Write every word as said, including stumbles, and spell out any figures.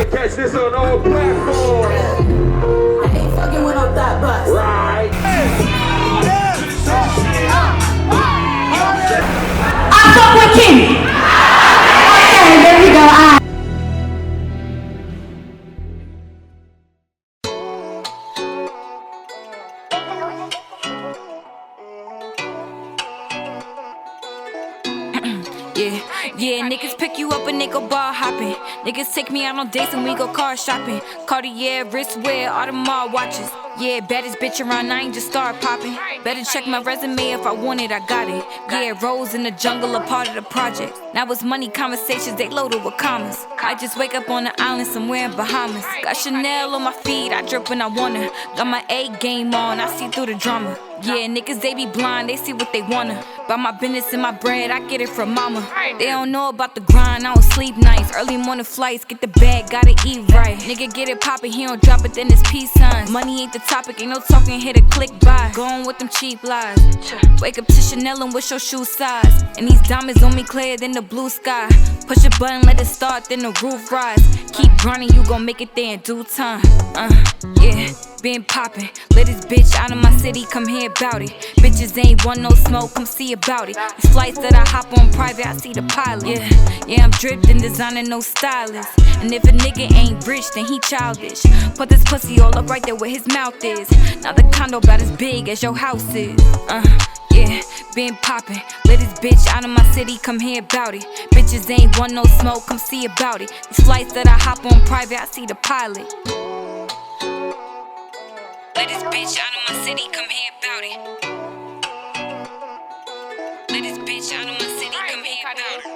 catch this on all platforms. I ain't fucking with off that bus. Right. I fuck with Kim. Okay, there we go. I Yeah, yeah, niggas pick you up and they go bar hopping. Niggas take me out on dates and we go car shopping. Cartier, wristwear, Audemars watches. Yeah, baddest bitch around, I ain't just start popping. Better check my resume, if I want it, I got it. Yeah, Rose in the jungle, a part of the project. Now it's money conversations, they loaded with commas. I just wake up on the island somewhere in Bahamas. Got Chanel on my feet, I drip when I wanna. Got my A game on, I see through the drama. Yeah, niggas, they be blind, they see what they wanna. By my business and my bread, I get it from mama. They don't know about the grind, I don't sleep nights. Early morning flights, get the bag, gotta eat right. Nigga get it poppin', he don't drop it, then it's peace signs. Money ain't the topic, ain't no talking, hit a click buy. Going with them cheap lies. Wake up to Chanel and wish your shoe size. And these diamonds on me clearer than the blue sky. Push a button, let it start, then the roof rise. Keep grinding, you gon' make it there in due time. Uh, yeah, been poppin'. Let this bitch out of my city, come hear about it. Bitches ain't want no smoke, come see about it. These flights that I hop on private, I see the pilot. Yeah, yeah, I'm dripped and designing no stylist. And if a nigga ain't rich, then he childish. Put this pussy all up right there where his mouth is. Now the condo about as big as your house is. Uh, yeah, been poppin'. Let this bitch out of my city, come hear about it. Bitches ain't want no smoke, come see about it. These flights that I hop on private, I see the pilot. Let this bitch out of my city, come hear about it. Let this bitch out of my city, come hear about it.